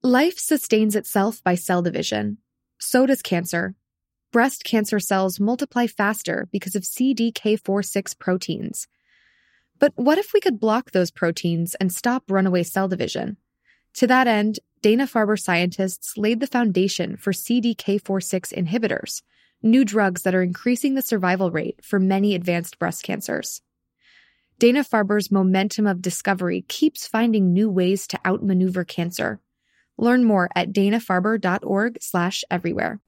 Life sustains itself by cell division. So does cancer. Breast cancer cells multiply faster because of CDK4/6 proteins. But what if we could block those proteins and stop runaway cell division? To that end, Dana-Farber scientists laid the foundation for CDK4/6 inhibitors, new drugs that are increasing the survival rate for many advanced breast cancers. Dana-Farber's momentum of discovery keeps finding new ways to outmaneuver cancer. Learn more at danafarber.org/everywhere.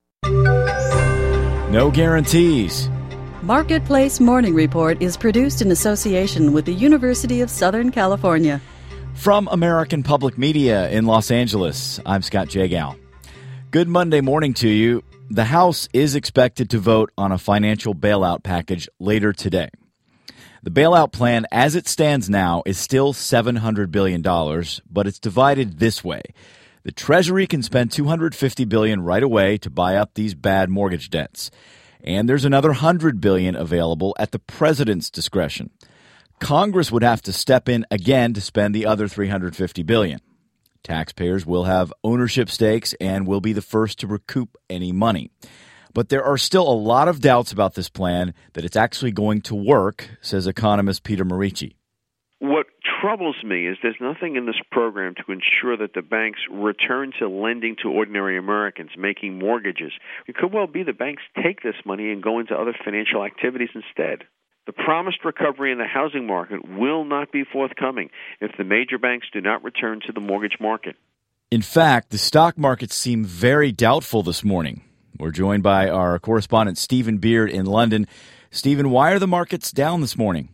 No guarantees. Marketplace Morning Report is produced in association with the University of Southern California. From American Public Media in Los Angeles, I'm Scott Jagow. Good Monday morning to you. The House is expected to vote on a financial bailout package later today. The bailout plan, as it stands now, is still $700 billion, but it's divided this way. The Treasury can spend $250 billion right away to buy up these bad mortgage debts. And there's another $100 billion available at the president's discretion. Congress would have to step in again to spend the other $350 billion. Taxpayers will have ownership stakes and will be the first to recoup any money. But there are still a lot of doubts about this plan that it's actually going to work, says economist Peter Morici. What troubles me is there's nothing in this program to ensure that the banks return to lending to ordinary Americans, making mortgages. It could well be the banks take this money and go into other financial activities instead. The promised recovery in the housing market will not be forthcoming if the major banks do not return to the mortgage market. In fact, the stock markets seem very doubtful this morning. We're joined by our correspondent Stephen Beard in London. Stephen, why are the markets down this morning?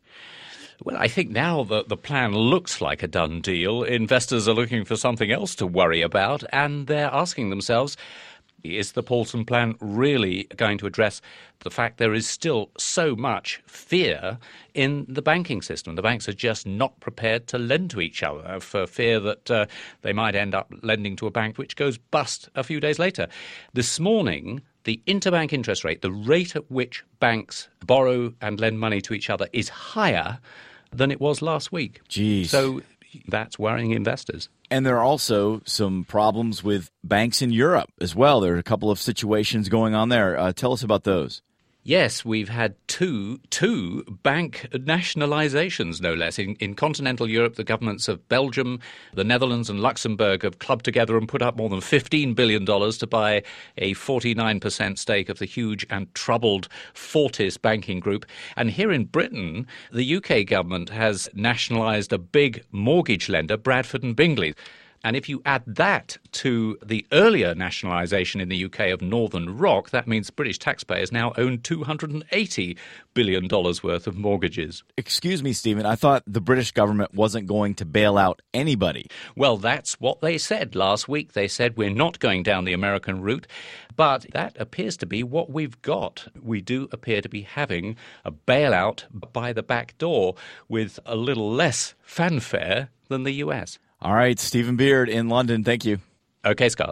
Well, I think now the plan looks like a done deal. Investors are looking for something else to worry about, and they're asking themselves, is the Paulson plan really going to address the fact there is still so much fear in the banking system? The banks are just not prepared to lend to each other for fear that they might end up lending to a bank which goes bust a few days later. This morning, the interbank interest rate, the rate at which banks borrow and lend money to each other, is higher than it was last week. Jeez. So that's worrying investors. And there are also some problems with banks in Europe as well. There are a couple of situations going on there. Tell us about those. Yes, we've had two bank nationalizations, no less. In continental Europe, the governments of Belgium, the Netherlands and Luxembourg have clubbed together and put up more than $15 billion to buy a 49% stake of the huge and troubled Fortis banking group. And here in Britain, the UK government has nationalized a big mortgage lender, Bradford and Bingley. And if you add that to the earlier nationalisation in the UK of Northern Rock, that means British taxpayers now own $280 billion worth of mortgages. Excuse me, Stephen, I thought the British government wasn't going to bail out anybody. Well, that's what they said last week. They said we're not going down the American route, but that appears to be what we've got. We do appear to be having a bailout by the back door with a little less fanfare than the US. All right, Stephen Beard in London. Thank you. Okay, Scott.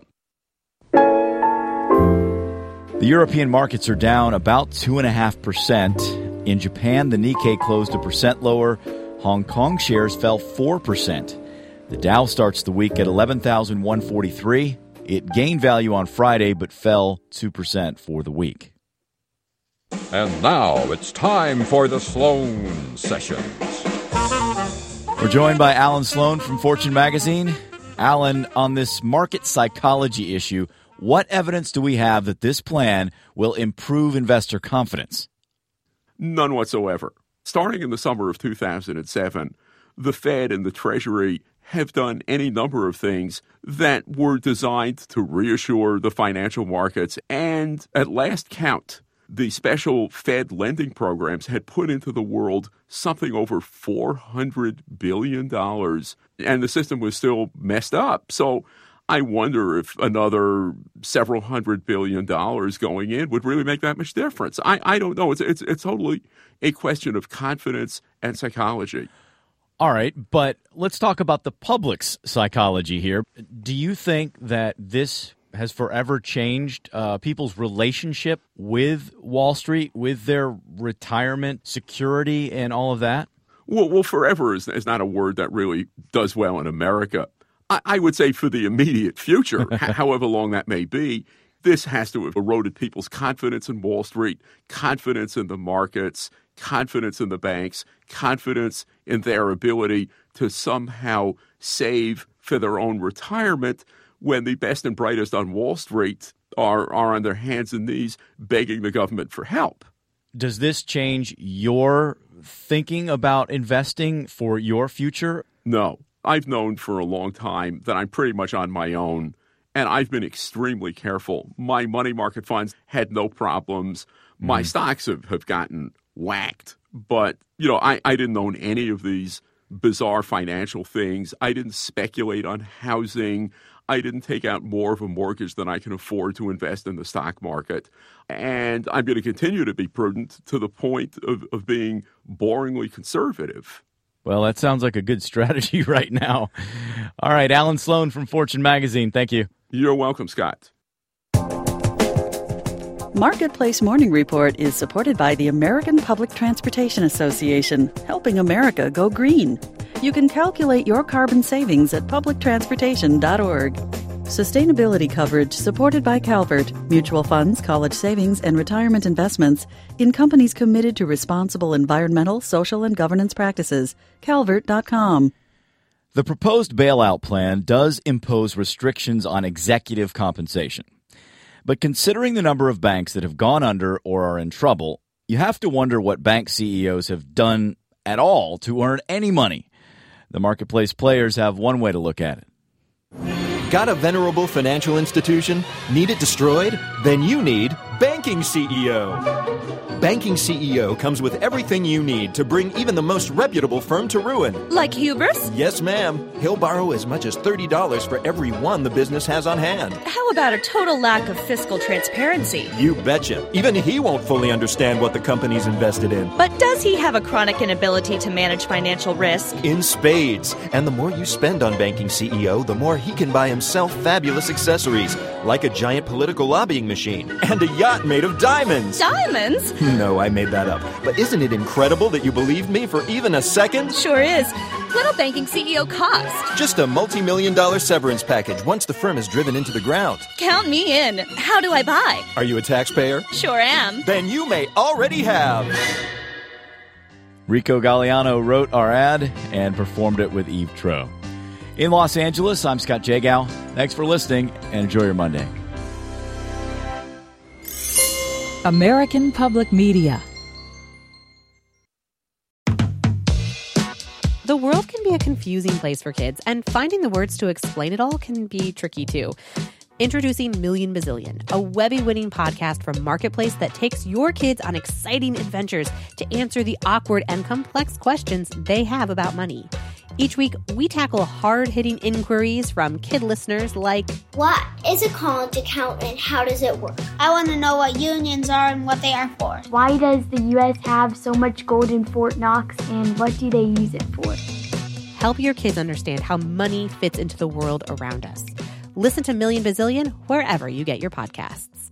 The European markets are down about 2.5%. In Japan, the Nikkei closed 1% lower. Hong Kong shares fell 4%. The Dow starts the week at 11,143. It gained value on Friday, but fell 2% for the week. And now it's time for the Sloan Sessions. We're joined by Alan Sloan from Fortune Magazine. Alan, on this market psychology issue, what evidence do we have that this plan will improve investor confidence? None whatsoever. Starting in the summer of 2007, the Fed and the Treasury have done any number of things that were designed to reassure the financial markets. And at last count, the special Fed lending programs had put into the world something over $400 billion, and the system was still messed up. So I wonder if another several $100 billion going in would really make that much difference. I don't know. It's totally a question of confidence and psychology. All right, but let's talk about the public's psychology here. Do you think that this has forever changed people's relationship with Wall Street, with their retirement security and all of that? Well, forever is not a word that really does well in America. I would say for the immediate future, however long that may be, this has to have eroded people's confidence in Wall Street, confidence in the markets, confidence in the banks, confidence in their ability to somehow save for their own retirement when the best and brightest on Wall Street are on their hands and knees begging the government for help. Does this change your thinking about investing for your future? No. I've known for a long time that I'm pretty much on my own, and I've been extremely careful. My money market funds had no problems. My stocks have gotten whacked, but I didn't own any of these bizarre financial things. I didn't speculate on housing. I didn't take out more of a mortgage than I can afford to invest in the stock market. And I'm going to continue to be prudent to the point of being boringly conservative. Well, that sounds like a good strategy right now. All right, Alan Sloan from Fortune Magazine. Thank you. You're welcome, Scott. Marketplace Morning Report is supported by the American Public Transportation Association, helping America go green. You can calculate your carbon savings at publictransportation.org. Sustainability coverage supported by Calvert, mutual funds, college savings, and retirement investments in companies committed to responsible environmental, social, and governance practices. Calvert.com. The proposed bailout plan does impose restrictions on executive compensation. But considering the number of banks that have gone under or are in trouble, you have to wonder what bank CEOs have done at all to earn any money. The marketplace players have one way to look at it. Got a venerable financial institution? Need it destroyed? Then you need Banking CEO. Banking CEO comes with everything you need to bring even the most reputable firm to ruin. Like hubris? Yes, ma'am. He'll borrow as much as $30 for every one the business has on hand. How about a total lack of fiscal transparency? You betcha. Even he won't fully understand what the company's invested in. But does he have a chronic inability to manage financial risk? In spades. And the more you spend on Banking CEO, the more he can buy himself fabulous accessories, like a giant political lobbying machine and a yacht made of diamonds. Diamonds? No, I made that up. But isn't it incredible that you believed me for even a second? Sure is. What'll Banking CEO cost? Just a multi-million-dollar severance package once the firm is driven into the ground. Count me in. How do I buy? Are you a taxpayer? Sure am. Then you may already have. Rico Galliano wrote our ad and performed it with Eve Troeh. In Los Angeles, I'm Scott Jagow. Thanks for listening and enjoy your Monday. American Public Media. The world can be a confusing place for kids, and finding the words to explain it all can be tricky too. Introducing Million Bazillion, a Webby-winning podcast from Marketplace that takes your kids on exciting adventures to answer the awkward and complex questions they have about money. Each week, we tackle hard-hitting inquiries from kid listeners like, what is a college account and how does it work? I want to know what unions are and what they are for. Why does the U.S. have so much gold in Fort Knox and what do they use it for? Help your kids understand how money fits into the world around us. Listen to Million Bazillion wherever you get your podcasts.